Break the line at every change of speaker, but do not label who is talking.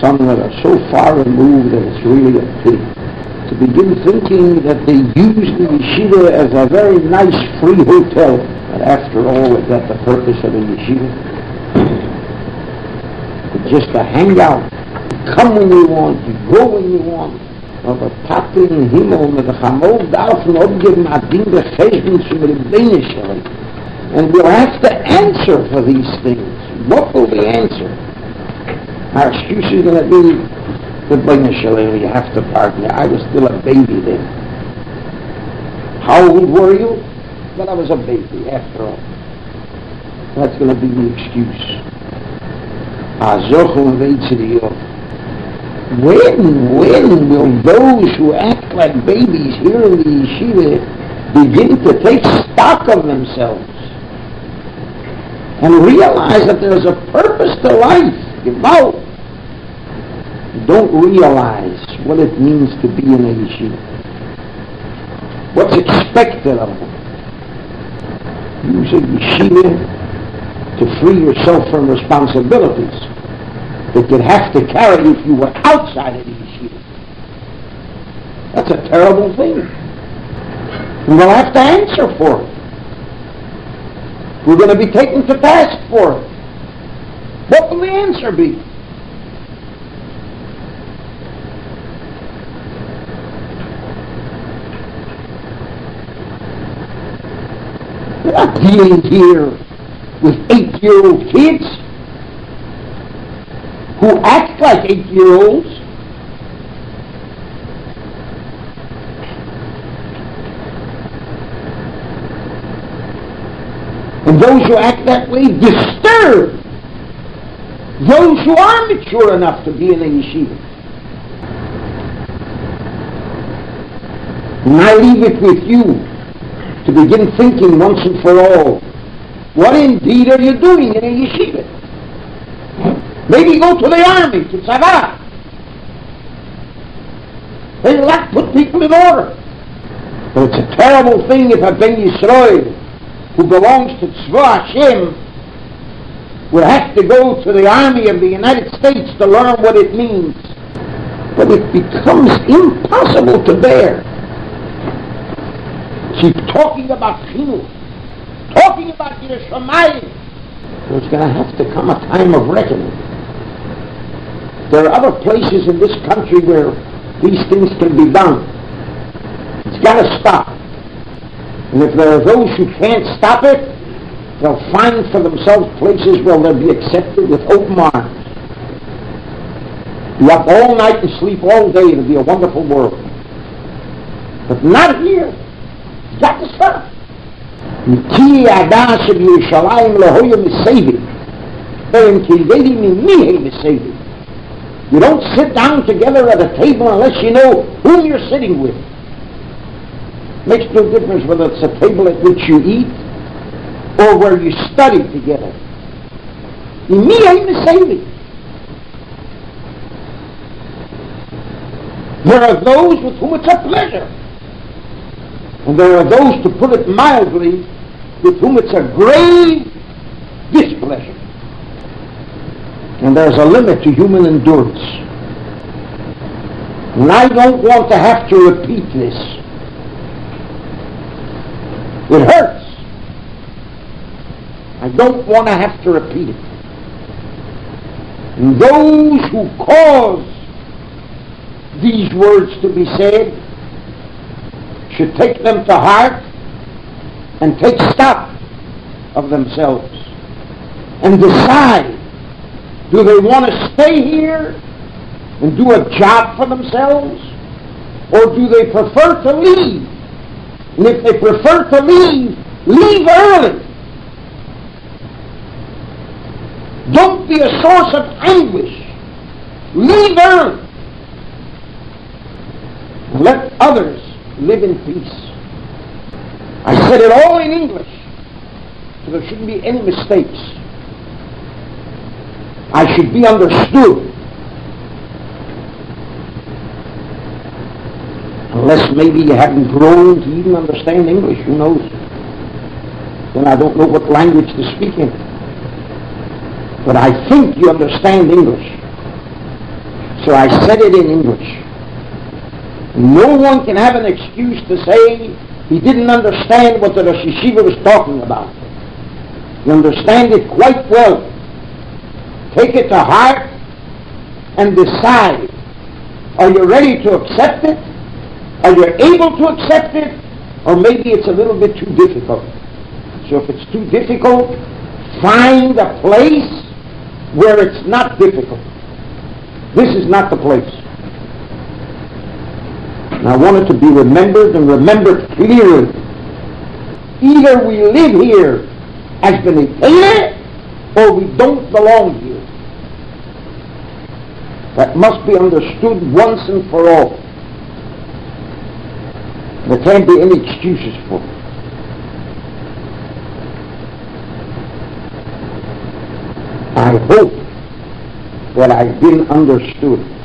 some that are so far removed that it's really a pity. To begin thinking that they use the yeshiva as a very nice free hotel, but after all, is that the purpose of a yeshiva? It's just to hang out, come when you want, you go when you want. Aber Tate in Himmel, mit der Chamol darf man abgeben, hat Ding der Cheshben zu mir Beinishele. And we'll have to answer for these things. What will we answer? Our excuse is going to be the Beinishele, you have to pardon me. I was still a baby then. How old were you? Well, I was a baby, after all. That's going to be the excuse. Azochum veitziriyot. When will those who act like babies here in the yeshiva begin to take stock of themselves and realize that there's a purpose to life? Gewalt. Don't realize what it means to be in a yeshiva. What's expected of them? Use a yeshiva to free yourself from responsibilities that you'd have to carry if you were outside of the yeshiva. That's a terrible thing. And we'll have to answer for it. We're going to be taken to task for it. What will the answer be? We're not dealing here with 8-year-old kids who act like 8-year-olds. And those who act that way disturb those who are mature enough to be in a yeshiva. And I leave it with you to begin thinking once and for all, what indeed are you doing in a yeshiva? Maybe go to the army, to tzava. They'll not put people in order. But it's a terrible thing if a Ben Yisrael who belongs to Tzva Hashem would have to go to the army of the United States to learn what it means. But it becomes impossible to bear. She's talking about chinuch, talking about Yiras Shamayim. So it's going to have to come a time of reckoning. There are other places in this country where these things can be done. It's got to stop. And if there are those who can't stop it, they'll find for themselves places where they'll be accepted with open arms. Be up all night and sleep all day. It'll be a wonderful world. But not here. It's got to stop. You don't sit down together at a table unless you know whom you're sitting with. Makes no difference whether it's a table at which you eat or where you study together. There are those with whom it's a pleasure. And there are those, to put it mildly, with whom it's a grave displeasure. And there's a limit to human endurance. And I don't want to have to repeat this. It hurts. I don't want to have to repeat it. And those who cause these words to be said should take them to heart and take stock of themselves and decide, do they want to stay here and do a job for themselves, or do they prefer to leave? And if they prefer to leave, leave early. Don't be a source of anguish. Leave early. Let others live in peace. I said it all in English, so there shouldn't be any mistakes. I should be understood. Unless maybe you haven't grown to even understand English, who knows? Then I don't know what language to speak in. But I think you understand English. So I said it in English. No one can have an excuse to say he didn't understand what the Rosh Yeshiva was talking about. You understand it quite well. Take it to heart and decide. Are you ready to accept it? Are you able to accept it? Or maybe it's a little bit too difficult. So if it's too difficult, find a place where it's not difficult. This is not the place. And I want it to be remembered and remembered clearly. Either we live here as B'nai Torah, or we don't belong here. That must be understood once and for all. There can't be any excuses for it. I hope that I've been understood.